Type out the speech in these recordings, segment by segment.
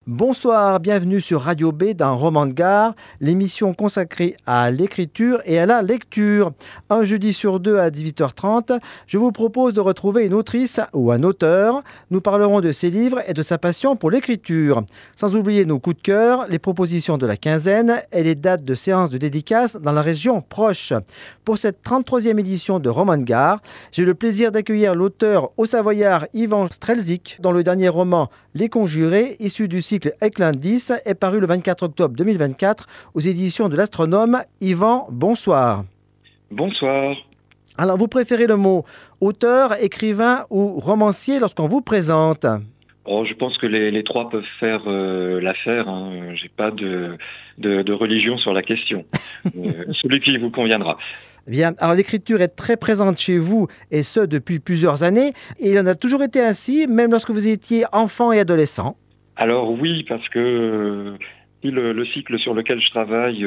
Bonsoir, bienvenue sur Radio B dans Roman de Gare, l'émission consacrée à l'écriture et à la lecture. Un jeudi sur deux à 18h30, je vous propose de retrouver une autrice ou un auteur. Nous parlerons de ses livres et de sa passion pour l'écriture. Sans oublier nos coups de cœur, les propositions de la quinzaine et les dates de séances de dédicaces dans la région proche. Pour cette 33e édition de Roman de Gare, j'ai le plaisir d'accueillir l'auteur haut-savoyard Ivan Strelzik, dont le dernier roman Les Conjurés, issu du cycle Éclin 10, est paru le 24 octobre 2024 aux éditions de l'Astronome. Yvan, bonsoir. Bonsoir. Alors, vous préférez le mot auteur, écrivain ou romancier lorsqu'on vous présente? Oh, je pense que les trois peuvent faire l'affaire. Hein. J'ai pas de religion sur la question. Celui qui vous conviendra. Bien, alors l'écriture est très présente chez vous, et ce depuis plusieurs années, et il en a toujours été ainsi, même lorsque vous étiez enfant et adolescent. Alors oui, parce que le cycle sur lequel je travaille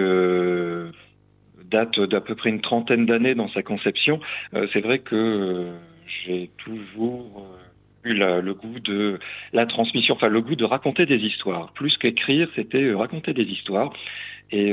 date d'à peu près une trentaine d'années dans sa conception. C'est vrai que j'ai toujours eu le goût de la transmission, enfin le goût de raconter des histoires. Plus qu'écrire, c'était raconter des histoires. Et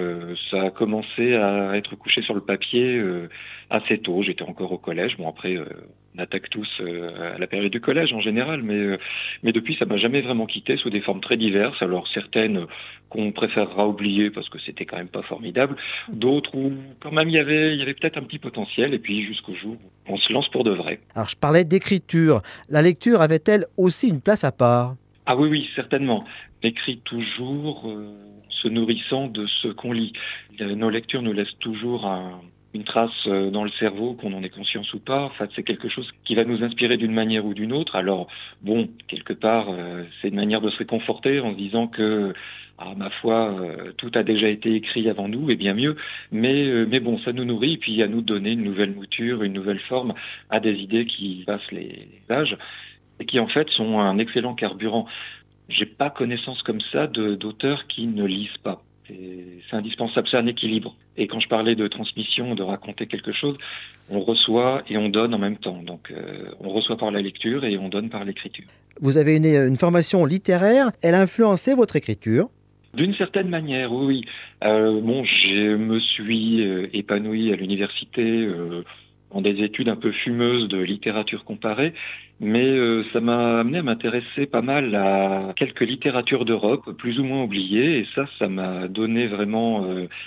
ça a commencé à être couché sur le papier assez tôt. J'étais encore au collège. Bon, après, on attaque tous à la période du collège en général, mais depuis, ça m'a jamais vraiment quitté sous des formes très diverses. Alors certaines qu'on préférera oublier parce que c'était quand même pas formidable. D'autres où quand même il y avait peut-être un petit potentiel. Et puis jusqu'au jour où on se lance pour de vrai. Alors je parlais d'écriture. La lecture avait-elle aussi une place à part? Ah oui, oui, certainement. On écrit toujours se nourrissant de ce qu'on lit. Nos lectures nous laissent toujours une trace dans le cerveau, qu'on en ait conscience ou pas. Enfin, c'est quelque chose qui va nous inspirer d'une manière ou d'une autre. Alors, bon, quelque part, c'est une manière de se réconforter en se disant que, ma foi, tout a déjà été écrit avant nous, et bien mieux. Mais bon, ça nous nourrit, puis à nous de donner une nouvelle mouture, une nouvelle forme à des idées qui passent les âges et qui en fait sont un excellent carburant. J'ai pas connaissance comme ça d'auteurs qui ne lisent pas. C'est indispensable, c'est un équilibre. Et quand je parlais de transmission, de raconter quelque chose, on reçoit et on donne en même temps. Donc on reçoit par la lecture et on donne par l'écriture. Vous avez une formation littéraire, elle a influencé votre écriture? D'une certaine manière, oui. Oui. Bon, je me suis épanoui à l'université en des études un peu fumeuses de littérature comparée, mais ça m'a amené à m'intéresser pas mal à quelques littératures d'Europe, plus ou moins oubliées, et ça m'a donné vraiment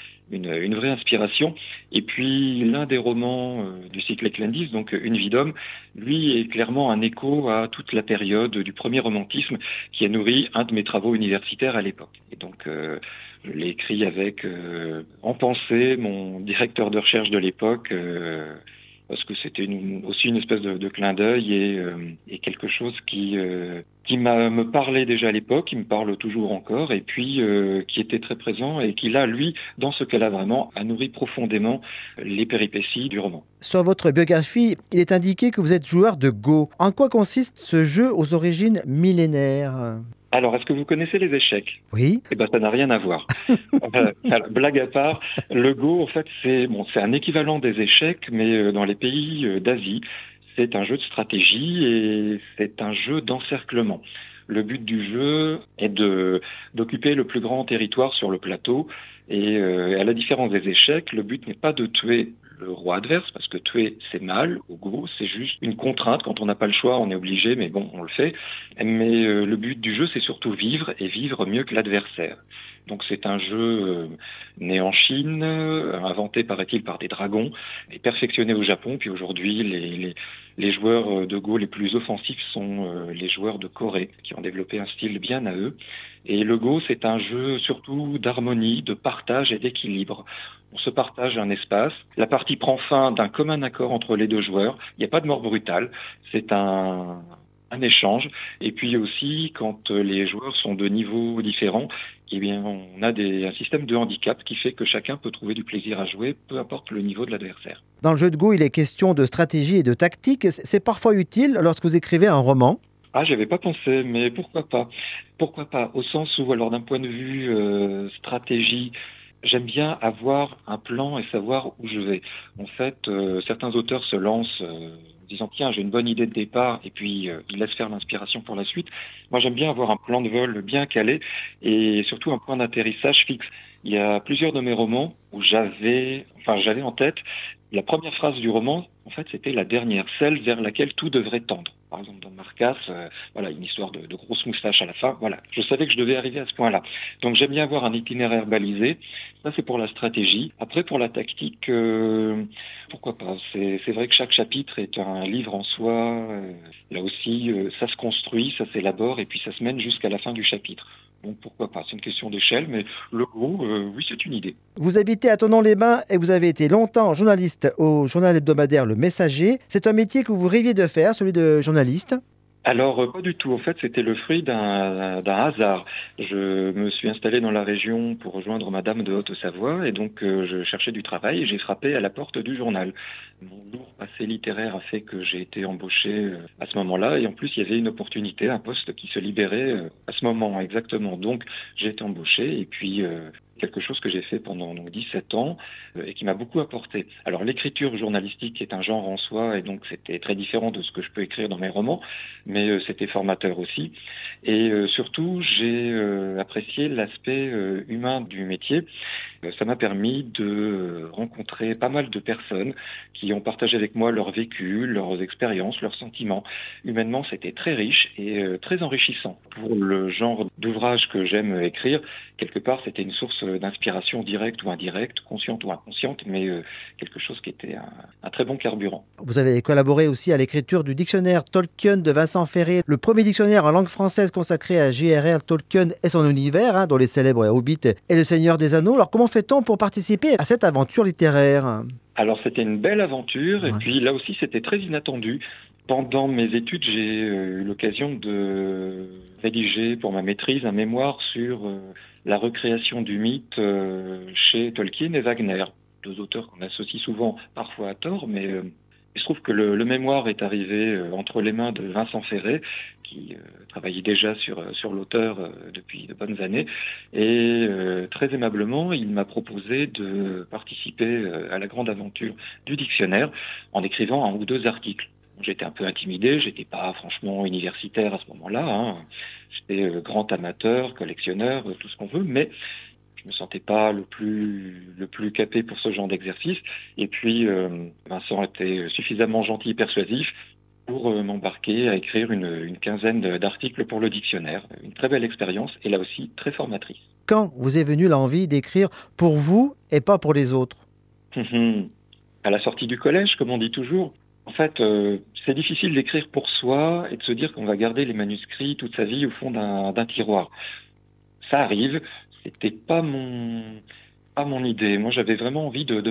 une vraie inspiration. Et puis l'un des romans du cycle Éclendis, donc Une vie d'homme, lui est clairement un écho à toute la période du premier romantisme qui a nourri un de mes travaux universitaires à l'époque. Et donc je l'ai écrit avec en pensée mon directeur de recherche de l'époque, parce que c'était aussi une espèce de clin d'œil et quelque chose qui me parlait déjà à l'époque, qui me parle toujours encore, et puis qui était très présent et qui là, lui, dans ce cas-là vraiment, a nourri profondément les péripéties du roman. Sur votre biographie, il est indiqué que vous êtes joueur de Go. En quoi consiste ce jeu aux origines millénaires? Alors, est-ce que vous connaissez les échecs? Oui. Eh ben, ça n'a rien à voir. Alors, blague à part, le Go, en fait, c'est un équivalent des échecs, mais dans les pays d'Asie. C'est un jeu de stratégie et c'est un jeu d'encerclement. Le but du jeu est d'occuper le plus grand territoire sur le plateau. Et à la différence des échecs, le but n'est pas de tuer le roi adverse, parce que tuer, c'est mal. Au Go, c'est juste une contrainte. Quand on n'a pas le choix, on est obligé, mais bon, on le fait. Mais le but du jeu, c'est surtout vivre et vivre mieux que l'adversaire. Donc c'est un jeu né en Chine, inventé, paraît-il, par des dragons, et perfectionné au Japon. Puis aujourd'hui, les joueurs de Go les plus offensifs sont les joueurs de Corée, qui ont développé un style bien à eux. Et le Go, c'est un jeu surtout d'harmonie, de partage et d'équilibre. On se partage un espace. La partie prend fin d'un commun accord entre les deux joueurs. Il n'y a pas de mort brutale. C'est un échange. Et puis aussi, quand les joueurs sont de niveaux différents, eh bien, on a un système de handicap qui fait que chacun peut trouver du plaisir à jouer, peu importe le niveau de l'adversaire. Dans le jeu de Go, il est question de stratégie et de tactique. C'est parfois utile lorsque vous écrivez un roman. Ah, j'avais pas pensé, mais pourquoi pas? Pourquoi pas? Au sens où, alors d'un point de vue stratégie, j'aime bien avoir un plan et savoir où je vais. En fait, certains auteurs se lancent disant tiens, j'ai une bonne idée de départ, et puis il laisse faire l'inspiration pour la suite. Moi, j'aime bien avoir un plan de vol bien calé et surtout un point d'atterrissage fixe. Il y a plusieurs de mes romans où j'avais en tête la première phrase du roman, en fait, c'était la dernière, celle vers laquelle tout devrait tendre. Par exemple, dans Marcasse, voilà, une histoire de grosse moustache à la fin. Voilà, je savais que je devais arriver à ce point-là. Donc, j'aime bien avoir un itinéraire balisé. Ça, c'est pour la stratégie. Après, pour la tactique, pourquoi pas. C'est vrai que chaque chapitre est un livre en soi. Là aussi, ça se construit, ça s'élabore, et puis ça se mène jusqu'à la fin du chapitre. Donc pourquoi pas, c'est une question d'échelle, mais le gros, oui, c'est une idée. Vous habitez à Thonon-les-Bains et vous avez été longtemps journaliste au journal hebdomadaire Le Messager. C'est un métier que vous rêviez de faire, celui de journaliste? Alors, pas du tout. En fait, c'était le fruit d'un hasard. Je me suis installé dans la région pour rejoindre Madame de Haute-Savoie et donc je cherchais du travail et j'ai frappé à la porte du journal. Mon lourd passé littéraire a fait que j'ai été embauché à ce moment-là et en plus, il y avait une opportunité, un poste qui se libérait à ce moment exactement. Donc, j'ai été embauché et puis quelque chose que j'ai fait pendant 17 ans et qui m'a beaucoup apporté. Alors l'écriture journalistique est un genre en soi et donc c'était très différent de ce que je peux écrire dans mes romans, mais c'était formateur aussi. Et surtout, j'ai apprécié l'aspect humain du métier. Ça m'a permis de rencontrer pas mal de personnes qui ont partagé avec moi leur vécu, leurs expériences, leurs sentiments. Humainement, c'était très riche et très enrichissant. Pour le genre d'ouvrage que j'aime écrire, quelque part, c'était une source d'inspiration directe ou indirecte, consciente ou inconsciente, mais quelque chose qui était un très bon carburant. Vous avez collaboré aussi à l'écriture du dictionnaire Tolkien de Vincent Ferré, le premier dictionnaire en langue française consacré à J.R.R. Tolkien et son univers, dont les célèbres Hobbit et le Seigneur des Anneaux. Alors comment fait-on pour participer à cette aventure littéraire? Alors c'était une belle aventure et Ouais. puis là aussi c'était très inattendu. Pendant mes études, j'ai eu l'occasion de rédiger pour ma maîtrise un mémoire sur la recréation du mythe chez Tolkien et Wagner, deux auteurs qu'on associe souvent, parfois à tort, mais il se trouve que le mémoire est arrivé entre les mains de Vincent Ferré, qui travaillait déjà sur l'auteur depuis de bonnes années, et très aimablement, il m'a proposé de participer à la grande aventure du dictionnaire en écrivant un ou deux articles. J'étais un peu intimidé, j'étais pas franchement universitaire à ce moment-là, hein. J'étais grand amateur, collectionneur, tout ce qu'on veut, mais je me sentais pas le plus capé pour ce genre d'exercice. Et puis Vincent était suffisamment gentil et persuasif pour m'embarquer à écrire une quinzaine d'articles pour le dictionnaire. Une très belle expérience et là aussi très formatrice. Quand vous est venue l'envie d'écrire pour vous et pas pour les autres? À la sortie du collège, comme on dit toujours. En fait, c'est difficile d'écrire pour soi et de se dire qu'on va garder les manuscrits toute sa vie au fond d'un tiroir. Ça arrive, c'était pas mon idée. Moi, j'avais vraiment envie de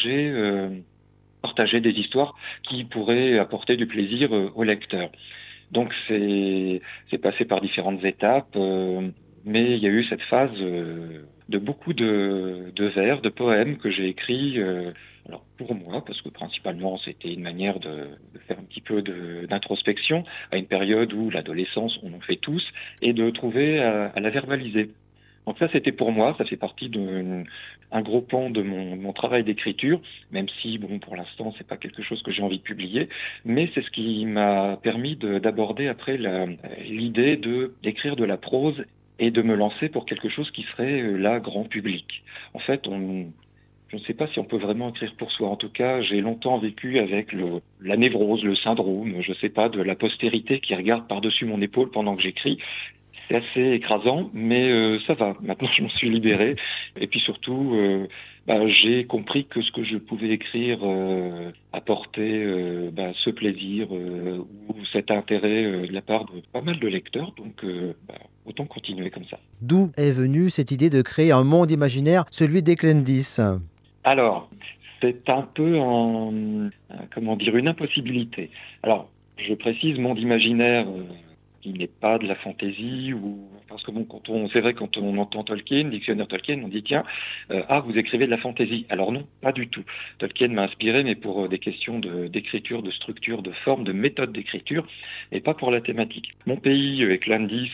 partager des histoires qui pourraient apporter du plaisir au lecteur. Donc c'est passé par différentes étapes, mais il y a eu cette phase de beaucoup de vers, de poèmes que j'ai écrits alors pour moi, parce que principalement c'était une manière de faire un petit peu d'introspection à une période où l'adolescence, on en fait tous, et de trouver à la verbaliser. Donc ça, c'était pour moi, ça fait partie d'un gros pan de mon travail d'écriture, même si, bon, pour l'instant, c'est pas quelque chose que j'ai envie de publier, mais c'est ce qui m'a permis d'aborder après l'idée d'écrire de la prose et de me lancer pour quelque chose qui serait là, grand public. En fait, je ne sais pas si on peut vraiment écrire pour soi. En tout cas, j'ai longtemps vécu avec la névrose, le syndrome, je ne sais pas, de la postérité qui regarde par-dessus mon épaule pendant que j'écris. C'est assez écrasant, mais ça va. Maintenant, je m'en suis libéré. Et puis surtout, j'ai compris que ce que je pouvais écrire apportait ce plaisir ou cet intérêt de la part de pas mal de lecteurs. Donc, autant continuer comme ça. D'où est venue cette idée de créer un monde imaginaire, celui d'Eclendis? Alors, c'est un peu comment dire, une impossibilité. Alors, je précise, monde imaginaire qui n'est pas de la fantaisie ou parce que bon, c'est vrai quand on entend Tolkien, dictionnaire Tolkien, on dit tiens, vous écrivez de la fantaisie. Alors non, pas du tout. Tolkien m'a inspiré, mais pour des questions d'écriture, de structure, de forme, de méthode d'écriture, et pas pour la thématique. Mon pays, Eclendis, ce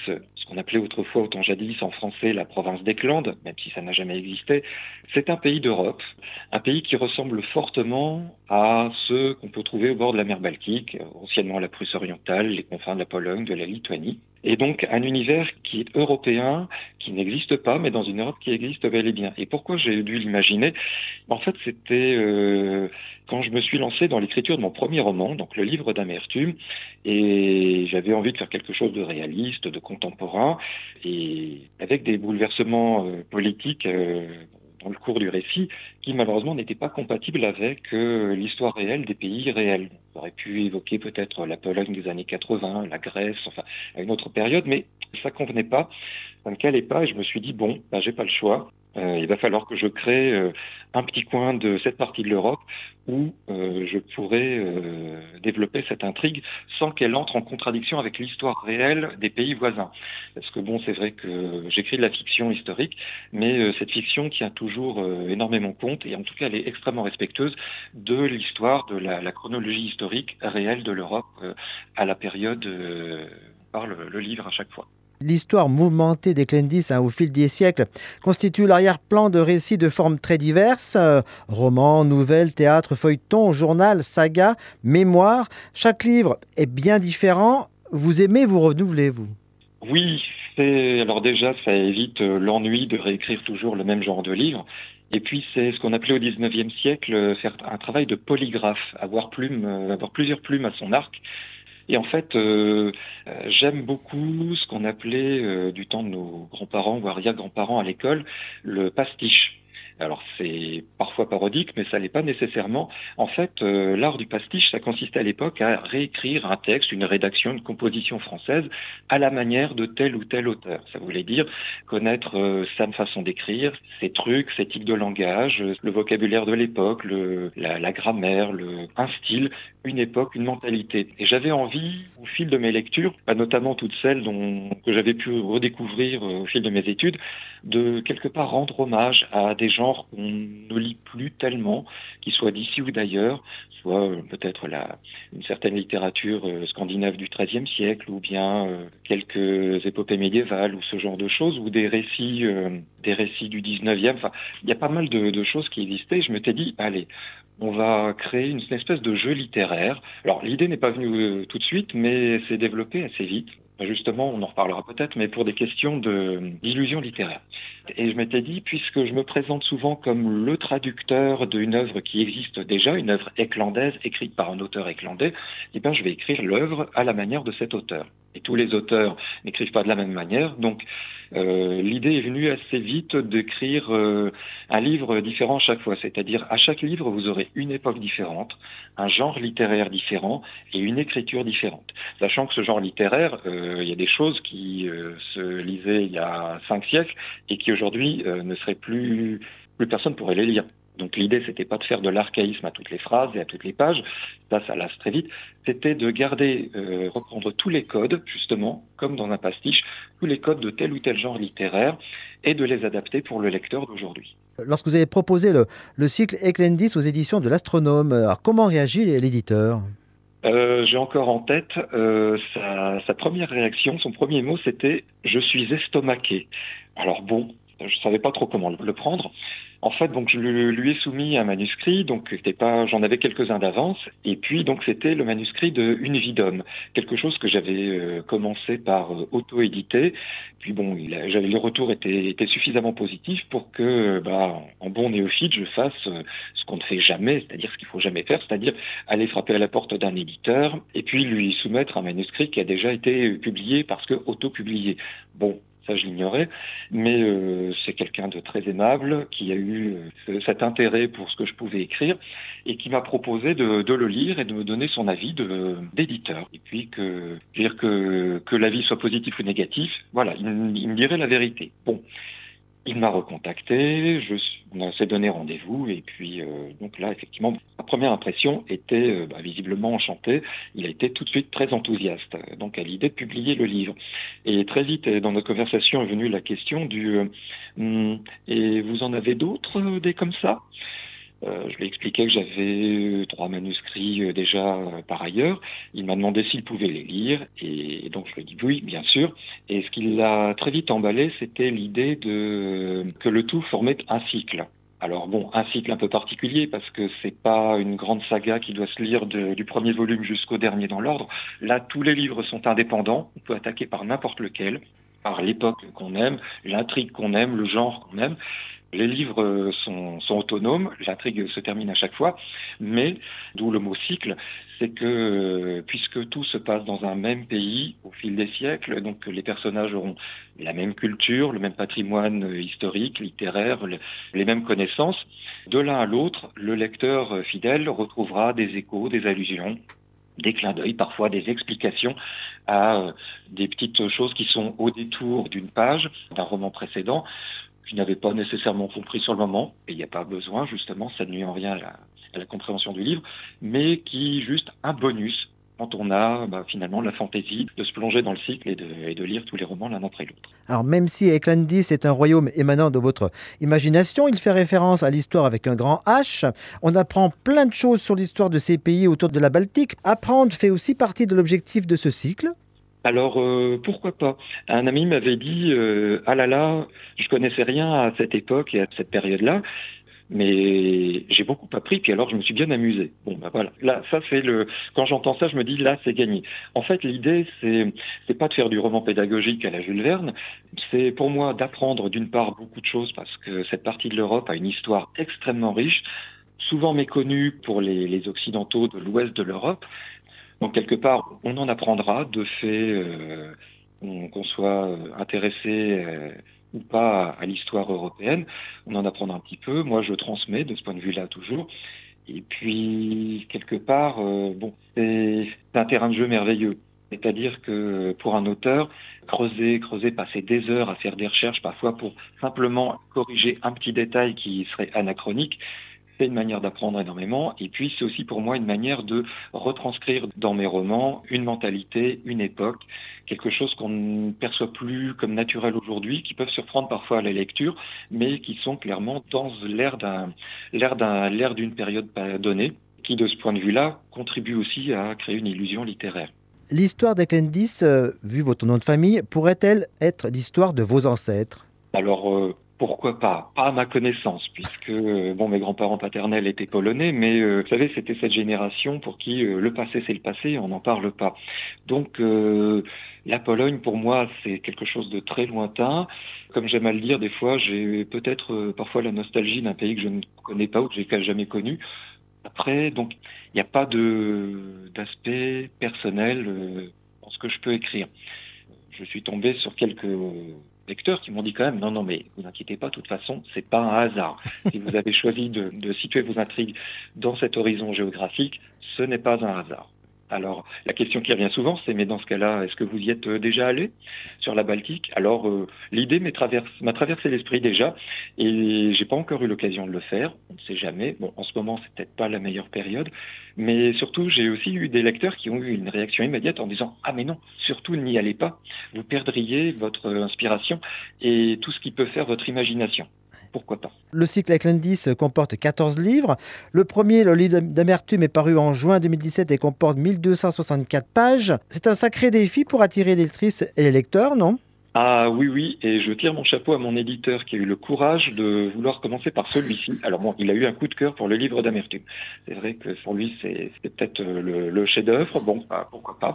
qu'on appelait autrefois, autant jadis, en français, la province des Clandes, même si ça n'a jamais existé. C'est un pays d'Europe, un pays qui ressemble fortement à ceux qu'on peut trouver au bord de la mer Baltique, anciennement la Prusse orientale, les confins de la Pologne, de la Lituanie. Et donc un univers qui est européen, qui n'existe pas, mais dans une Europe qui existe bel et bien. Et pourquoi j'ai dû l'imaginer? En fait, c'était quand je me suis lancé dans l'écriture de mon premier roman, donc le livre d'Amertume, et j'avais envie de faire quelque chose de réaliste, de contemporain, et avec des bouleversements politiques dans le cours du récit, qui malheureusement n'étaient pas compatibles avec l'histoire réelle des pays réels. On aurait pu évoquer peut-être la Pologne des années 80, la Grèce, enfin à une autre période, mais ça convenait pas, ça ne calait pas, et je me suis dit bon, ben, j'ai pas le choix. Il va falloir que je crée un petit coin de cette partie de l'Europe où je pourrais développer cette intrigue sans qu'elle entre en contradiction avec l'histoire réelle des pays voisins. Parce que bon, c'est vrai que j'écris de la fiction historique, mais cette fiction tient toujours énormément compte, et en tout cas elle est extrêmement respectueuse de l'histoire, de la chronologie historique réelle de l'Europe à la période par le livre à chaque fois. L'histoire mouvementée des Cléndis au fil des siècles constitue l'arrière-plan de récits de formes très diverses, romans, nouvelles, théâtre, feuilleton, journal, saga, mémoire. Chaque livre est bien différent. Vous aimez vous renouveler, vous? Oui, alors déjà ça évite l'ennui de réécrire toujours le même genre de livre. Et puis c'est ce qu'on appelait au XIXe siècle faire un travail de polygraphe, avoir plusieurs plumes à son arc. Et en fait, j'aime beaucoup ce qu'on appelait du temps de nos grands-parents, voire arrière-grands-parents à l'école, le pastiche. Alors c'est parfois parodique, mais ça l'est pas nécessairement. En fait, l'art du pastiche, ça consistait à l'époque à réécrire un texte, une rédaction, une composition française à la manière de tel ou tel auteur. Ça voulait dire connaître sa façon d'écrire, ses trucs, ses tics de langage, le vocabulaire de l'époque, la grammaire, un style, une époque, une mentalité. Et j'avais envie, au fil de mes lectures, notamment toutes celles que j'avais pu redécouvrir au fil de mes études, de quelque part rendre hommage à des genres qu'on ne lit plus tellement, qu'ils soient d'ici ou d'ailleurs, soit peut-être une certaine littérature scandinave du XIIIe siècle, ou bien quelques épopées médiévales, ou ce genre de choses, ou des récits du XIXe. Enfin, il y a pas mal de choses qui existaient. Je m'étais dit, allez, on va créer une espèce de jeu littéraire. Alors l'idée n'est pas venue tout de suite, mais s'est développée assez vite. Justement, on en reparlera peut-être, mais pour des questions d'illusion littéraire. Et je m'étais dit, puisque je me présente souvent comme le traducteur d'une œuvre qui existe déjà, une œuvre éclandaise, écrite par un auteur éclandais, eh bien, je vais écrire l'œuvre à la manière de cet auteur. Et tous les auteurs n'écrivent pas de la même manière, donc l'idée est venue assez vite d'écrire un livre différent à chaque fois, c'est-à-dire à chaque livre, vous aurez une époque différente, un genre littéraire différent et une écriture différente. Sachant que ce genre littéraire, il y a des choses qui se lisaient il y a 5 siècles et qui aujourd'hui ne seraient plus personne pourrait les lire. Donc l'idée, c'était pas de faire de l'archaïsme à toutes les phrases et à toutes les pages, ça lasse très vite. C'était de garder, reprendre tous les codes, justement, comme dans un pastiche, tous les codes de tel ou tel genre littéraire, et de les adapter pour le lecteur d'aujourd'hui. Lorsque vous avez proposé le cycle Eclendis aux éditions de l'Astronome, alors comment réagit l'éditeur? J'ai encore en tête sa première réaction, son premier mot, c'était « je suis estomaqué ». Alors bon, je savais pas trop comment le prendre. En fait, donc je lui ai soumis un manuscrit, donc j'en avais quelques-uns d'avance, et puis donc c'était le manuscrit de Une vie d'homme, quelque chose que j'avais commencé par auto-éditer. Puis bon, le retour était suffisamment positif pour que, en bon néophyte, je fasse ce qu'on ne fait jamais, c'est-à-dire ce qu'il faut jamais faire, c'est-à-dire aller frapper à la porte d'un éditeur et puis lui soumettre un manuscrit qui a déjà été publié parce que auto-publié. Bon. Ça, je l'ignorais, mais c'est quelqu'un de très aimable qui a eu cet intérêt pour ce que je pouvais écrire et qui m'a proposé de le lire et de me donner son avis d'éditeur. Et puis que l'avis soit positif ou négatif, voilà, il me dirait la vérité. Bon. Il m'a recontacté, on s'est donné rendez-vous et puis donc là effectivement ma première impression était visiblement enchantée. Il a été tout de suite très enthousiaste donc à l'idée de publier le livre. Et très vite dans notre conversation est venue la question et vous en avez d'autres des comme ça? Je lui ai expliqué que j'avais 3 manuscrits déjà par ailleurs. Il m'a demandé s'il pouvait les lire et donc je lui ai dit oui, bien sûr. Et ce qui l'a très vite emballé, c'était l'idée de que le tout formait un cycle. Alors bon, un cycle un peu particulier parce que c'est pas une grande saga qui doit se lire du premier volume jusqu'au dernier dans l'ordre. Là, tous les livres sont indépendants. On peut attaquer par n'importe lequel, par l'époque qu'on aime, l'intrigue qu'on aime, le genre qu'on aime. Les livres sont autonomes, l'intrigue se termine à chaque fois, mais, d'où le mot cycle, c'est que puisque tout se passe dans un même pays au fil des siècles, donc les personnages auront la même culture, le même patrimoine historique, littéraire, les mêmes connaissances, de l'un à l'autre, le lecteur fidèle retrouvera des échos, des allusions, des clins d'œil, parfois des explications à des petites choses qui sont au détour d'une page d'un roman précédent que je n'avais pas nécessairement compris sur le moment, et il n'y a pas besoin, justement, ça ne nuit en rien à la compréhension du livre, mais qui juste un bonus quand on a finalement la fantaisie de se plonger dans le cycle et de lire tous les romans l'un après l'autre. Alors même si Eklundis est un royaume émanant de votre imagination, il fait référence à l'histoire avec un grand H. On apprend plein de choses sur l'histoire de ces pays autour de la Baltique. Apprendre fait aussi partie de l'objectif de ce cycle. Alors pourquoi pas? Un ami m'avait dit ah là là, je connaissais rien à cette époque et à cette période-là. Mais j'ai beaucoup appris, puis alors je me suis bien amusé. Bon, ben voilà. Là, ça c'est quand j'entends ça, je me dis là, c'est gagné. En fait, l'idée, c'est pas de faire du roman pédagogique à la Jules Verne. C'est pour moi d'apprendre d'une part beaucoup de choses parce que cette partie de l'Europe a une histoire extrêmement riche, souvent méconnue pour les Occidentaux de l'Ouest de l'Europe. Donc quelque part, on en apprendra de fait, qu'on soit intéressé ou pas à l'histoire européenne, on en apprendra un petit peu. Moi, je transmets de ce point de vue-là toujours. Et puis, quelque part, bon, c'est un terrain de jeu merveilleux. C'est-à-dire que pour un auteur, creuser, passer des heures à faire des recherches, parfois pour simplement corriger un petit détail qui serait anachronique, c'est une manière d'apprendre énormément. Et puis, c'est aussi pour moi une manière de retranscrire dans mes romans une mentalité, une époque, quelque chose qu'on ne perçoit plus comme naturel aujourd'hui, qui peuvent surprendre parfois à la lecture, mais qui sont clairement dans l'ère d'une période donnée, qui, de ce point de vue-là, contribue aussi à créer une illusion littéraire. L'histoire d'Eklundis, vu votre nom de famille, pourrait-elle être l'histoire de vos ancêtres? Alors, pourquoi pas? Pas à ma connaissance, puisque bon, mes grands-parents paternels étaient polonais, mais vous savez, c'était cette génération pour qui le passé c'est le passé, on n'en parle pas. Donc, la Pologne, pour moi, c'est quelque chose de très lointain. Comme j'aime à le dire, des fois, j'ai peut-être parfois la nostalgie d'un pays que je ne connais pas ou que j'ai jamais connu. Après, donc, il n'y a pas d'aspect personnel dans ce que je peux écrire. Je suis tombé sur quelques lecteurs qui m'ont dit quand même, non, non, mais vous inquiétez pas, de toute façon, c'est pas un hasard. Si vous avez choisi de situer vos intrigues dans cet horizon géographique, ce n'est pas un hasard. Alors, la question qui revient souvent, c'est, mais dans ce cas-là, est-ce que vous y êtes déjà allé sur la Baltique? Alors, l'idée m'a traversé l'esprit déjà, et j'ai pas encore eu l'occasion de le faire. On ne sait jamais. Bon, en ce moment, c'est peut-être pas la meilleure période, mais surtout, j'ai aussi eu des lecteurs qui ont eu une réaction immédiate en disant, ah mais non, surtout n'y allez pas, vous perdriez votre inspiration et tout ce qui peut faire votre imagination. Pourquoi pas? Le cycle Eklundis comporte 14 livres. Le premier, le livre d'Amertume, est paru en juin 2017 et comporte 1264 pages. C'est un sacré défi pour attirer les lectrices et les lecteurs, non? Ah oui, oui, et je tire mon chapeau à mon éditeur qui a eu le courage de vouloir commencer par celui-ci. Alors bon, il a eu un coup de cœur pour le livre d'Amertume. C'est vrai que pour lui, c'est peut-être le chef-d'œuvre, bon, pourquoi pas.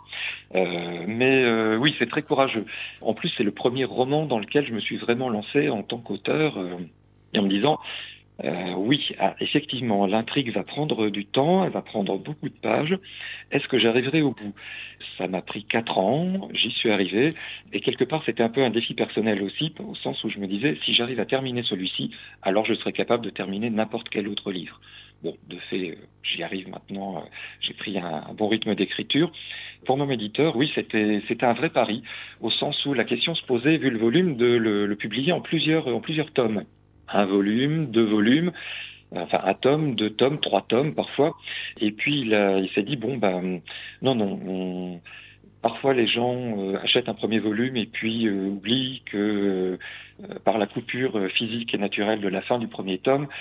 Oui, c'est très courageux. En plus, c'est le premier roman dans lequel je me suis vraiment lancé en tant qu'auteur, et en me disant, oui, effectivement, l'intrigue va prendre du temps, elle va prendre beaucoup de pages. Est-ce que j'arriverai au bout? Ça m'a pris 4 ans, j'y suis arrivé, et quelque part c'était un peu un défi personnel aussi, au sens où je me disais, si j'arrive à terminer celui-ci, alors je serai capable de terminer n'importe quel autre livre. Bon, de fait, j'y arrive maintenant, j'ai pris un bon rythme d'écriture. Pour mon éditeur, oui, c'était un vrai pari, au sens où la question se posait, vu le volume, de le publier en plusieurs tomes. Un volume, 2 volumes, enfin un tome, 2 tomes, 3 tomes parfois. Et puis il s'est dit bon non, non, parfois les gens achètent un premier volume et puis oublient que par la coupure physique et naturelle de la fin du premier tome,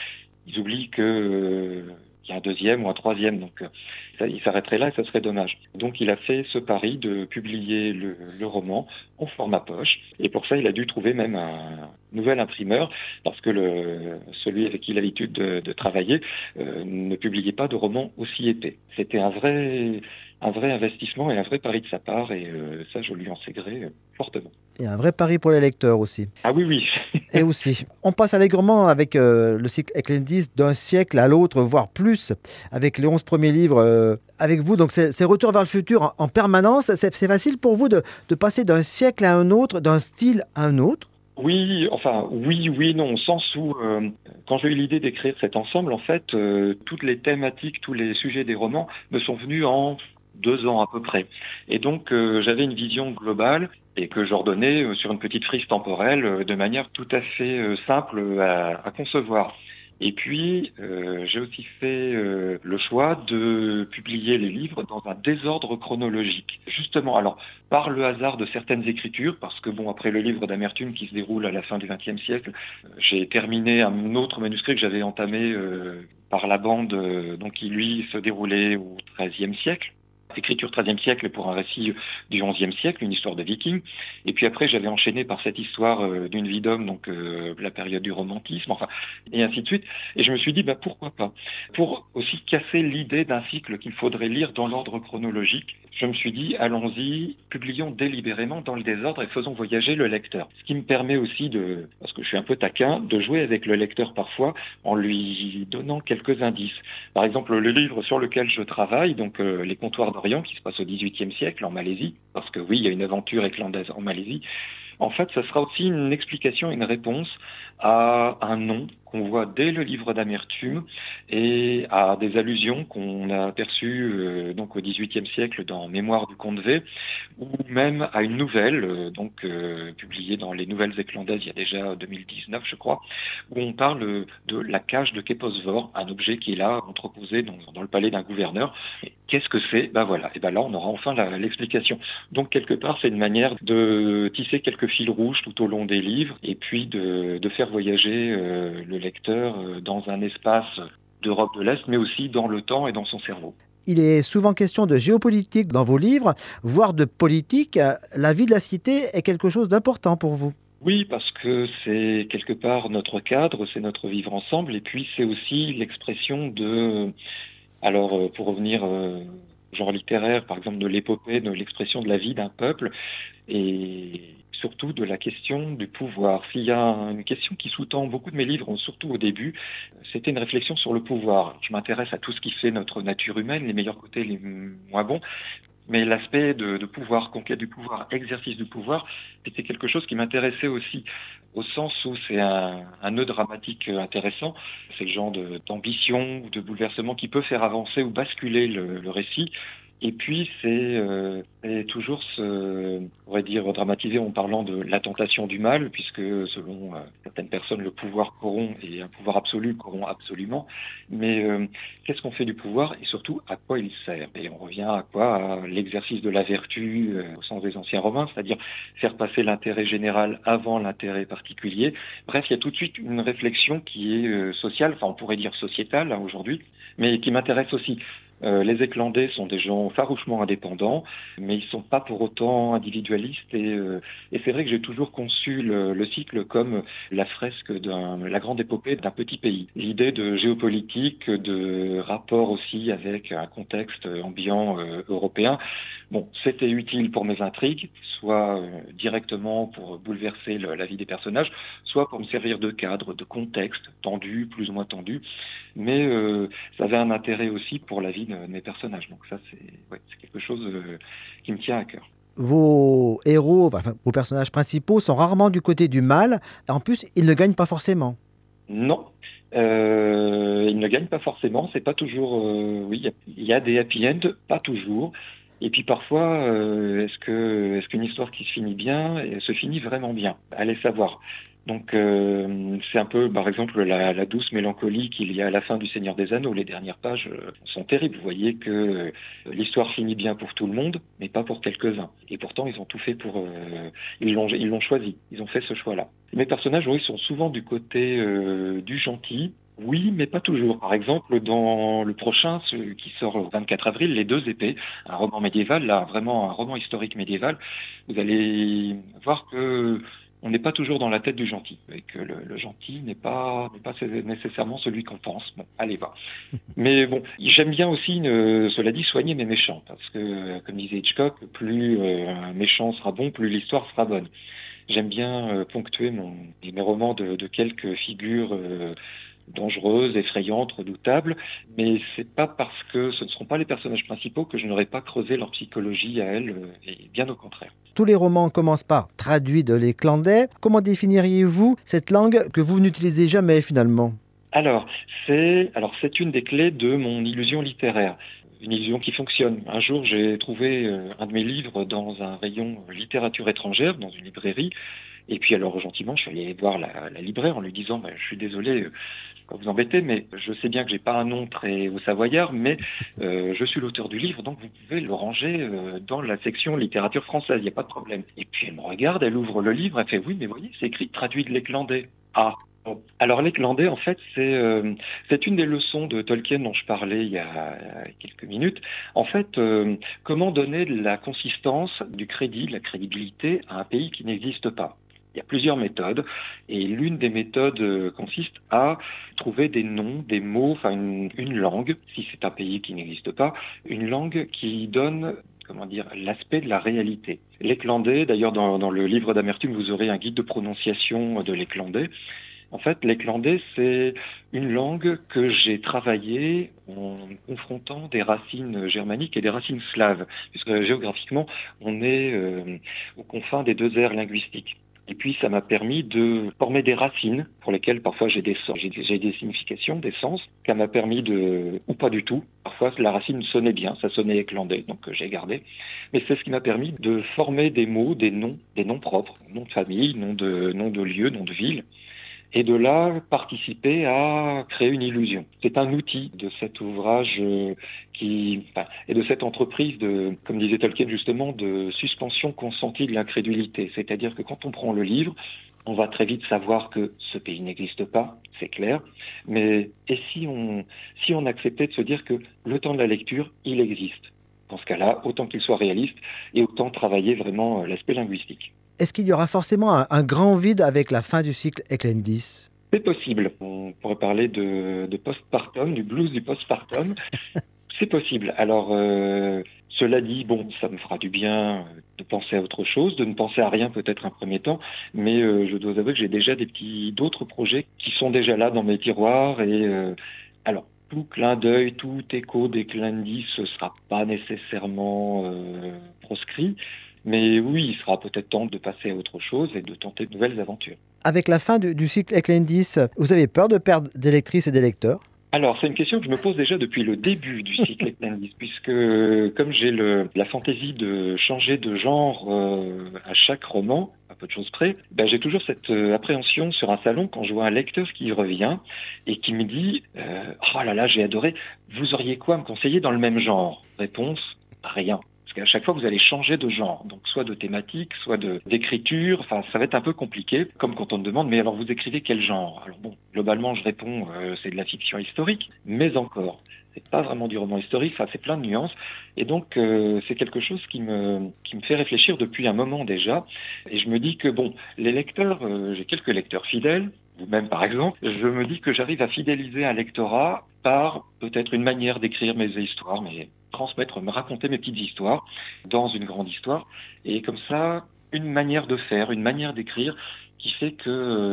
ils oublient qu'il y a un deuxième ou un troisième, donc il s'arrêterait là et ça serait dommage. Donc il a fait ce pari de publier le roman en format poche, et pour ça il a dû trouver même un nouvel imprimeur, parce que celui avec qui il a l'habitude de travailler ne publiait pas de romans aussi épais. C'était un vrai investissement et un vrai pari de sa part, et ça je lui en sais gré fortement. Et un vrai pari pour les lecteurs aussi. Ah oui, oui. Et aussi, on passe allègrement avec le cycle Eklendis d'un siècle à l'autre, voire plus, avec les 11 premiers livres avec vous. Donc, c'est retour vers le futur en permanence. C'est facile pour vous de passer d'un siècle à un autre, d'un style à un autre? Oui, enfin, oui, non, au sens où, quand j'ai eu l'idée d'écrire cet ensemble, en fait, toutes les thématiques, tous les sujets des romans me sont venus en 2 ans à peu près. Et donc, j'avais une vision globale et que j'ordonnais sur une petite frise temporelle de manière tout à fait simple à concevoir. Et puis, j'ai aussi fait le choix de publier les livres dans un désordre chronologique. Justement, alors, par le hasard de certaines écritures, parce que bon, après le livre d'Amertume qui se déroule à la fin du XXe siècle, j'ai terminé un autre manuscrit que j'avais entamé par la bande, donc qui lui se déroulait au XIIIe siècle. Écriture XIIIe siècle pour un récit du XIe siècle, une histoire de Vikings. Et puis après, j'avais enchaîné par cette histoire d'une vie d'homme, donc la période du romantisme, enfin, et ainsi de suite. Et je me suis dit, bah, pourquoi pas? Pour aussi casser l'idée d'un cycle qu'il faudrait lire dans l'ordre chronologique, je me suis dit, allons-y, publions délibérément dans le désordre et faisons voyager le lecteur. Ce qui me permet aussi parce que je suis un peu taquin, de jouer avec le lecteur parfois en lui donnant quelques indices. Par exemple, le livre sur lequel je travaille, donc Les Comptoirs d'Orient, qui se passe au XVIIIe siècle en Malaisie, parce que oui, il y a une aventure éclandaise en Malaisie. En fait, ça sera aussi une explication, une réponse à un nom qu'on voit dès le livre d'Amertume et à des allusions qu'on a aperçues donc au XVIIIe siècle dans Mémoire du comte V, ou même à une nouvelle publiée dans les Nouvelles Éclandaises il y a déjà 2019, je crois, où on parle de la cage de Képosvor, un objet qui est là entreposé dans le palais d'un gouverneur. Et qu'est-ce que c'est? Ben voilà, et ben là on aura enfin l'explication. Donc quelque part c'est une manière de tisser quelques fils rouges tout au long des livres et puis de faire voyager le lecteur dans un espace d'Europe de l'Est, mais aussi dans le temps et dans son cerveau. Il est souvent question de géopolitique dans vos livres, voire de politique. La vie de la cité est quelque chose d'important pour vous. Oui, parce que c'est quelque part notre cadre, c'est notre vivre ensemble, et puis c'est aussi l'expression alors pour revenir genre littéraire, par exemple de l'épopée, de l'expression de la vie d'un peuple, et surtout de la question du pouvoir. S'il y a une question qui sous-tend beaucoup de mes livres, surtout au début, c'était une réflexion sur le pouvoir. Je m'intéresse à tout ce qui fait notre nature humaine, les meilleurs côtés, les moins bons. Mais l'aspect de pouvoir, conquête du pouvoir, exercice du pouvoir, c'était quelque chose qui m'intéressait aussi, au sens où c'est un nœud dramatique intéressant. C'est le genre d'ambition ou de bouleversement qui peut faire avancer ou basculer le récit. Et puis, c'est toujours, on pourrait dire, dramatisé en parlant de la tentation du mal, puisque selon certaines personnes, le pouvoir corrompt et un pouvoir absolu corrompt absolument. Mais qu'est-ce qu'on fait du pouvoir et surtout à quoi il sert? Et on revient à quoi? À l'exercice de la vertu au sens des anciens romains, c'est-à-dire faire passer l'intérêt général avant l'intérêt particulier. Bref, il y a tout de suite une réflexion qui est sociale, enfin on pourrait dire sociétale hein, aujourd'hui, mais qui m'intéresse aussi. Les Éclandais sont des gens farouchement indépendants, mais ils ne sont pas pour autant individualistes. Et c'est vrai que j'ai toujours conçu le cycle comme la fresque la grande épopée d'un petit pays. L'idée de géopolitique, de rapport aussi avec un contexte ambiant européen, bon, c'était utile pour mes intrigues, soit directement pour bouleverser la vie des personnages, soit pour me servir de cadre, de contexte tendu, plus ou moins tendu. Mais ça avait un intérêt aussi pour la vie de mes personnages. Donc ça, c'est quelque chose qui me tient à cœur. Vos héros, enfin, vos personnages principaux sont rarement du côté du mal. En plus, ils ne gagnent pas forcément. Non, ils ne gagnent pas forcément. C'est pas toujours. Oui, il y a des happy end, pas toujours. Et puis parfois, est-ce qu'une histoire qui se finit bien se finit vraiment bien? Allez savoir. Donc c'est un peu, par exemple, la douce mélancolie qu'il y a à la fin du Seigneur des Anneaux. Les dernières pages sont terribles. Vous voyez que l'histoire finit bien pour tout le monde, mais pas pour quelques-uns. Et pourtant, ils ont tout fait pour... ils l'ont choisi. Ils ont fait ce choix-là. Mes personnages, oui, sont souvent du côté du gentil, Oui, mais pas toujours. Par exemple, dans le prochain, celui qui sort le 24 avril, Les Deux Épées, un roman médiéval, là, vraiment un roman historique médiéval, vous allez voir que on n'est pas toujours dans la tête du gentil, et que le gentil n'est pas nécessairement celui qu'on pense. Bon, allez, va. Mais bon, j'aime bien aussi, cela dit, soigner mes méchants, parce que, comme disait Hitchcock, plus un méchant sera bon, plus l'histoire sera bonne. J'aime bien ponctuer mes romans de quelques figures dangereuses, effrayantes, redoutables, mais c'est pas parce que ce ne seront pas les personnages principaux que je n'aurai pas creusé leur psychologie à elles, et bien au contraire. Tous les romans commencent par traduit de l'éclandais. Comment définiriez-vous cette langue que vous n'utilisez jamais finalement? Alors c'est une des clés de mon illusion littéraire. Une illusion qui fonctionne. Un jour, j'ai trouvé un de mes livres dans un rayon littérature étrangère, dans une librairie. Et puis alors gentiment, je suis allé voir la libraire en lui disant, bah, je suis désolé, pas vous embêter, mais je sais bien que j'ai pas un nom très au savoyard, mais je suis l'auteur du livre, donc vous pouvez le ranger dans la section littérature française, il n'y a pas de problème. Et puis elle me regarde, elle ouvre le livre, elle fait, oui, mais voyez, c'est écrit traduit de l'éclandais. Ah. Bon. Alors l'éclandais, en fait, c'est une des leçons de Tolkien dont je parlais il y a quelques minutes. En fait, comment donner de la consistance, du crédit, de la crédibilité à un pays qui n'existe pas. Il y a plusieurs méthodes et l'une des méthodes consiste à trouver des noms, des mots, enfin une langue, si c'est un pays qui n'existe pas, une langue qui donne comment dire, l'aspect de la réalité. L'éclandais, d'ailleurs dans le livre d'Amertume, vous aurez un guide de prononciation de l'éclandais. En fait, l'éclandais, c'est une langue que j'ai travaillée en confrontant des racines germaniques et des racines slaves, puisque géographiquement, on est aux confins des deux aires linguistiques. Et puis, ça m'a permis de former des racines pour lesquelles parfois j'ai des significations, des sens, ça m'a permis de, ou pas du tout. Parfois, la racine sonnait bien, ça sonnait éclandais, donc j'ai gardé. Mais c'est ce qui m'a permis de former des mots, des noms propres, noms de famille, noms de lieux, noms de villes et de là participer à créer une illusion. C'est un outil de cet ouvrage et de cette entreprise de, comme disait Tolkien justement, de suspension consentie de l'incrédulité. C'est-à-dire que quand on prend le livre, on va très vite savoir que ce pays n'existe pas, c'est clair, mais et si on acceptait de se dire que le temps de la lecture, il existe. Dans ce cas-là, autant qu'il soit réaliste et autant travailler vraiment l'aspect linguistique. Est-ce qu'il y aura forcément un grand vide avec la fin du cycle Eklendis? C'est possible. On pourrait parler de postpartum, du blues du postpartum. C'est possible. Alors, cela dit, bon, ça me fera du bien de penser à autre chose, de ne penser à rien peut-être un premier temps, mais je dois avouer que j'ai déjà d'autres projets qui sont déjà là dans mes tiroirs et alors. Tout clin d'œil, tout écho des d'Eklendis, ce sera pas nécessairement proscrit, mais oui, il sera peut-être temps de passer à autre chose et de tenter de nouvelles aventures. Avec la fin du cycle Eklendis, vous avez peur de perdre des lectrices et des lecteurs? Alors, c'est une question que je me pose déjà depuis le début du cycle Eklendis, puisque comme j'ai la fantaisie de changer de genre à chaque roman, à peu de choses près, ben, j'ai toujours cette appréhension sur un salon quand je vois un lecteur qui revient et qui me dit oh là là, j'ai adoré, vous auriez quoi à me conseiller dans le même genre? Réponse, rien. Parce qu'à chaque fois, vous allez changer de genre, donc soit de thématique, soit d'écriture. Enfin, ça va être un peu compliqué, comme quand on me demande, mais alors vous écrivez quel genre? Alors bon, globalement, je réponds, c'est de la fiction historique, mais encore, c'est pas vraiment du roman historique. Enfin, c'est plein de nuances, et donc c'est quelque chose qui me fait réfléchir depuis un moment déjà. Et je me dis que bon, les lecteurs, j'ai quelques lecteurs fidèles. Vous-même, par exemple, je me dis que j'arrive à fidéliser un lectorat par peut-être une manière d'écrire mes histoires, mais transmettre, me raconter mes petites histoires dans une grande histoire. Et comme ça, une manière de faire, une manière d'écrire qui fait que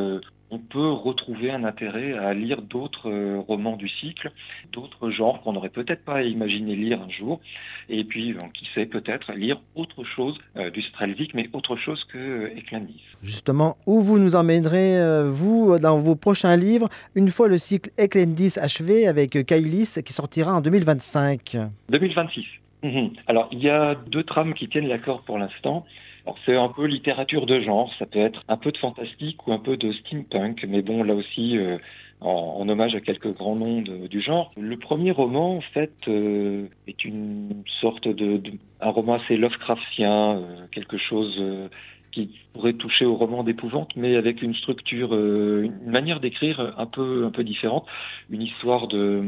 on peut retrouver un intérêt à lire d'autres romans du cycle, d'autres genres qu'on n'aurait peut-être pas imaginé lire un jour. Et puis, qui sait, peut-être lire autre chose du Strelvik, mais autre chose que Eklendis. Justement, où vous nous emmènerez, vous, dans vos prochains livres, une fois le cycle Eklendis achevé avec Kailis qui sortira en 2025? 2026. Alors, il y a deux trames qui tiennent la corde pour l'instant. Alors, c'est un peu littérature de genre, ça peut être un peu de fantastique ou un peu de steampunk, mais bon, là aussi, en hommage à quelques grands noms du genre. Le premier roman, en fait, est une sorte un roman assez Lovecraftien, quelque chose qui pourrait toucher au roman d'épouvante, mais avec une structure, une manière d'écrire un peu différente, une histoire de...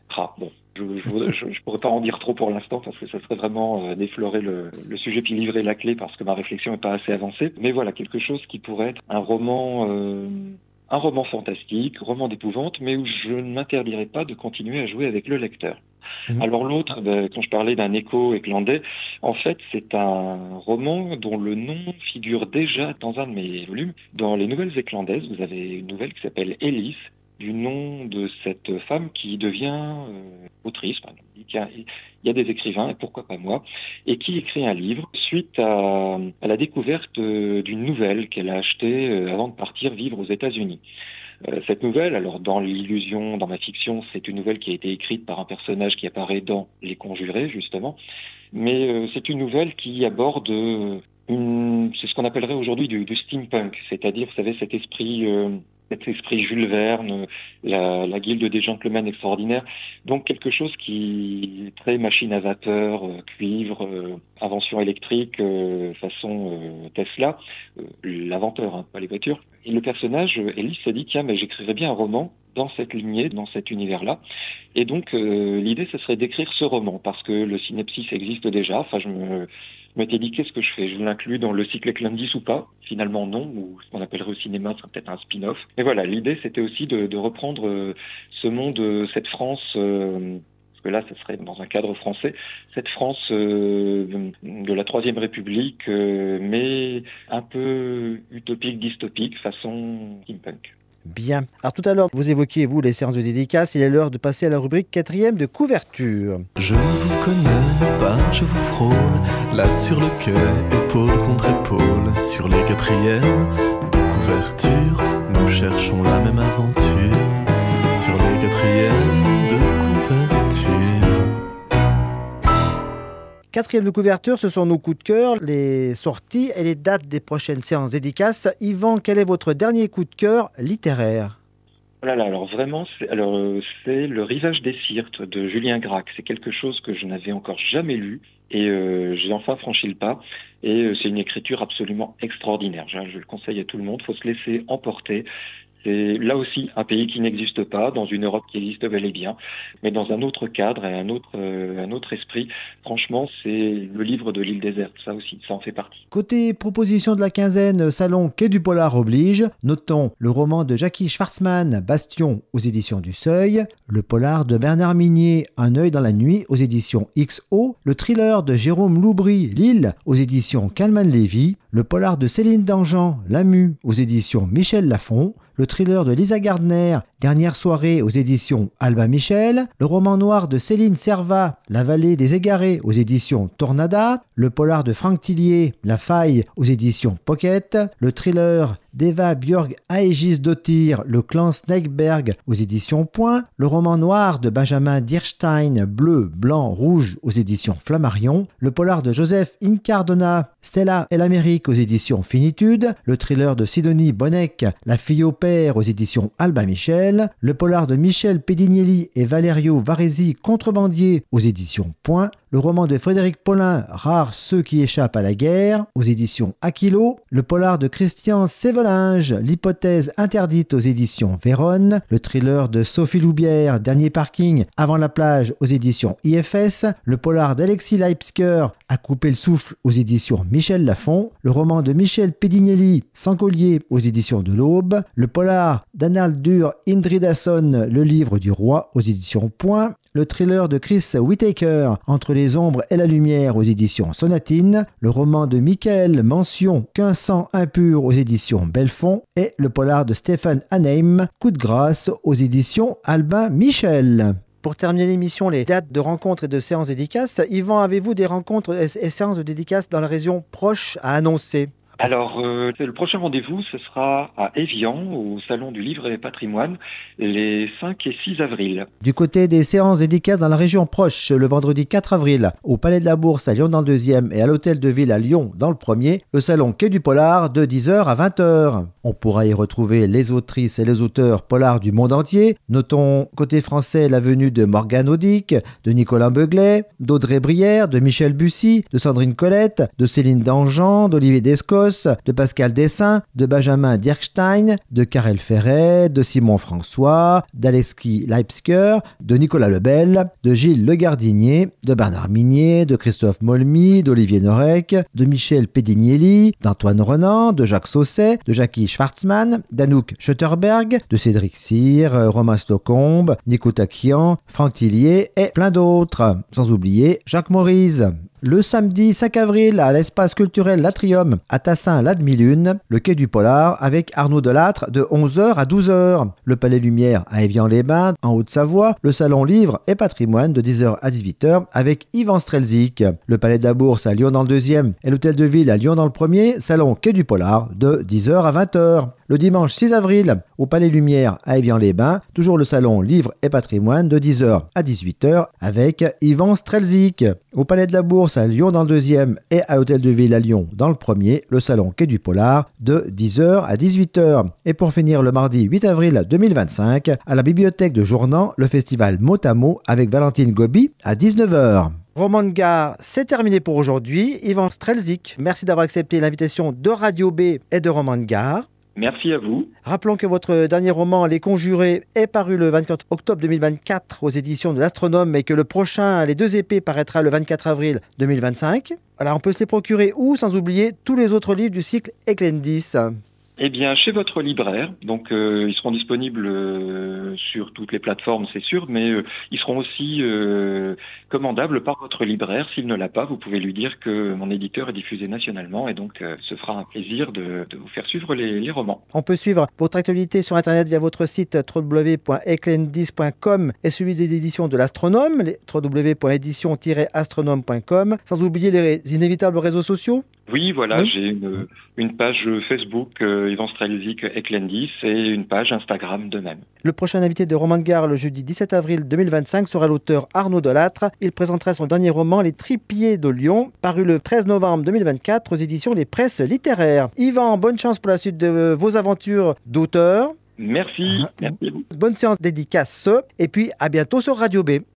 Je pourrais pas en dire trop pour l'instant parce que ça serait vraiment déflorer le sujet puis livrer la clé parce que ma réflexion n'est pas assez avancée. Mais voilà, quelque chose qui pourrait être un roman fantastique, roman d'épouvante, mais où je ne m'interdirais pas de continuer à jouer avec le lecteur. Alors l'autre, quand je parlais d'un écho éclandais, en fait c'est un roman dont le nom figure déjà dans un de mes volumes. Dans les Nouvelles éclandaises, vous avez une nouvelle qui s'appelle Élise, du nom de cette femme qui devient autrice. Il y a des écrivains, et pourquoi pas moi, et qui écrit un livre suite à la découverte d'une nouvelle qu'elle a achetée avant de partir vivre aux États-Unis. Cette nouvelle, alors dans l'illusion, dans ma fiction, c'est une nouvelle qui a été écrite par un personnage qui apparaît dans Les Conjurés, justement, mais c'est une nouvelle qui aborde c'est ce qu'on appellerait aujourd'hui du steampunk, c'est-à-dire, vous savez, cet esprit Jules Verne, la guilde des gentlemen extraordinaires, donc quelque chose qui est très machine à vapeur, cuivre, invention électrique, façon Tesla, l'inventeur, hein, pas les voitures. Et le personnage, Ellis, se dit, tiens, mais j'écrirais bien un roman dans cette lignée, dans cet univers-là. Et donc, l'idée, ce serait d'écrire ce roman, parce que le synopsis existe déjà. Enfin, je m'étais dit, qu'est-ce que je fais? Je l'inclus dans le cycle Eclundis ou pas? Finalement, non, ou ce qu'on appellerait au cinéma, ce serait peut-être un spin-off. Mais voilà, l'idée, c'était aussi de reprendre ce monde, cette France... parce que là, ce serait dans un cadre français, cette France de la Troisième République, mais un peu utopique, dystopique, façon steampunk. Bien. Alors tout à l'heure, vous évoquiez, vous, les séances de dédicaces. Il est l'heure de passer à la rubrique 4e de couverture. Je ne vous connais pas, je vous frôle, là sur le quai, épaule contre épaule, sur les 4e de couverture, nous cherchons la même aventure, sur les 4e de couverture. 4e de couverture, ce sont nos coups de cœur, les sorties et les dates des prochaines séances dédicaces. Yvan, quel est votre dernier coup de cœur littéraire? Voilà, alors vraiment, c'est Le Rivage des Syrtes de Julien Gracq. C'est quelque chose que je n'avais encore jamais lu et j'ai enfin franchi le pas. Et c'est une écriture absolument extraordinaire. Je le conseille à tout le monde, il faut se laisser emporter. C'est là aussi un pays qui n'existe pas, dans une Europe qui existe bel et bien, mais dans un autre cadre et un autre esprit. Franchement, c'est le livre de l'île déserte, ça aussi, ça en fait partie. Côté proposition de la quinzaine, salon Quai du Polar oblige, notons le roman de Jackie Schwartzmann, Bastion, aux éditions du Seuil, le polar de Bernard Minier, Un œil dans la nuit, aux éditions XO, le thriller de Jérôme Loubry, L'île, aux éditions Calman-Lévy, le polar de Céline Dangean, La Mue, aux éditions Michel Lafon, le thriller de Lisa Gardner, Dernière soirée, aux éditions Albin Michel, le roman noir de Céline Servat, La vallée des égarés, aux éditions Tornada, le polar de Franck Tillier, La faille, aux éditions Pocket, le thriller d'Eva Björg Aegis-Dottir, Le clan Snakeberg, aux éditions Point, le roman noir de Benjamin Dierstein, Bleu, blanc, rouge, aux éditions Flammarion, le polar de Joseph Incardona, Stella et l'Amérique, aux éditions Finitude, le thriller de Sidonie Bonnec, La fille au père, aux éditions Albin Michel, le polar de Michel Pedignelli et Valerio Varesi, Contrebandier, aux éditions Point, le roman de Frédéric Paulin, Rares ceux qui échappent à la guerre, aux éditions Aquilo, le polar de Christian Sévolinge, L'hypothèse interdite, aux éditions Véronne, le thriller de Sophie Loubière, Dernier parking avant la plage, aux éditions IFS, le polar d'Alexis Leipzger, À couper le souffle, aux éditions Michel Lafon, le roman de Michel Pedignelli, Sans collier, aux éditions de l'Aube, le polar d'Analdur Indridason, Le livre du roi, aux éditions Point, le thriller de Chris Whittaker, Entre les ombres et la lumière, aux éditions Sonatine, le roman de Michael Mention, Qu'un sang impur, aux éditions Belfond, et le polar de Stéphane Hanheim, Coup de grâce, aux éditions Albin Michel. Pour terminer l'émission, les dates de rencontres et de séances dédicaces, Yvan, avez-vous des rencontres et séances de dédicaces dans la région proche à annoncer? Alors, le prochain rendez-vous, ce sera à Évian, au Salon du Livre et des Patrimoines, les 5 et 6 avril. Du côté des séances dédicaces dans la région proche, le vendredi 4 avril, au Palais de la Bourse à Lyon dans le 2e et à l'Hôtel de Ville à Lyon dans le 1er, le Salon Quai du Polar de 10h à 20h. On pourra y retrouver les autrices et les auteurs polars du monde entier. Notons côté français la venue de Morgane Audic, de Nicolas Beuglet, d'Audrey Brière, de Michel Bussy, de Sandrine Colette, de Céline Dangean, d'Olivier Descos, de Pascal Dessin, de Benjamin Dierkstein, de Karel Ferret, de Simon François, d'Aleski Leipzger, de Nicolas Lebel, de Gilles Legardinier, de Bernard Minier, de Christophe Molmy, d'Olivier Norek, de Michel Pédinielli, d'Antoine Renan, de Jacques Sausset, de Jackie Schwartzmann, d'Anouk Schutterberg, de Cédric Cyr, Romain Slocombe, Nico Taquian, Franck Tillier et plein d'autres. Sans oublier Jacques Maurice. Le samedi 5 avril, à l'espace culturel L'Atrium, à Tassin-la Demi-Lune, le quai du Polar, avec Arnaud Delattre, de 11h à 12h. Le Palais Lumière, à Évian-les-Bains, en Haute-Savoie. Le Salon Livre et Patrimoine, de 10h à 18h, avec Yvan Strelzik. Le Palais de la Bourse, à Lyon dans le 2e, et l'Hôtel de Ville, à Lyon dans le 1er. Salon quai du Polar, de 10h à 20h. Le dimanche 6 avril, au Palais Lumière, à Évian-les-Bains, toujours le Salon Livre et Patrimoine, de 10h à 18h, avec Yvan Strelzik. Au Palais de la Bourse, à Lyon dans le 2e, et à l'Hôtel de Ville à Lyon dans le 1er, le Salon Quai du Polar, de 10h à 18h. Et pour finir, le mardi 8 avril 2025, à la Bibliothèque de Journan, le festival Mot à Mot avec Valentine Gobi, à 19h. Roman de Gare, c'est terminé pour aujourd'hui. Yvan Strelzik, merci d'avoir accepté l'invitation de Radio B et de Roman de Gare. Merci à vous. Rappelons que votre dernier roman, Les Conjurés, est paru le 24 octobre 2024 aux éditions de l'Astronome et que le prochain, Les Deux Épées, paraîtra le 24 avril 2025. Alors on peut se les procurer où, sans oublier tous les autres livres du cycle Eclendis? Eh bien, chez votre libraire, donc ils seront disponibles sur toutes les plateformes, c'est sûr, mais ils seront aussi commandables par votre libraire. S'il ne l'a pas, vous pouvez lui dire que mon éditeur est diffusé nationalement et donc ce fera un plaisir de vous faire suivre les romans. On peut suivre votre actualité sur Internet via votre site www.eclendis.com et celui des éditions de l'Astronome, www.édition-astronome.com, sans oublier les inévitables réseaux sociaux. Oui, voilà, oui. J'ai une page Facebook Yvan Strelzik Eclendis et une page Instagram de même. Le prochain invité de Roman de Gare le jeudi 17 avril 2025 sera l'auteur Arnaud Delattre. Il présentera son dernier roman Les Tripiers de Lyon, paru le 13 novembre 2024 aux éditions des Presses littéraires. Yvan, bonne chance pour la suite de vos aventures d'auteur. Merci, merci à vous. Bonne séance dédicace et puis à bientôt sur Radio B.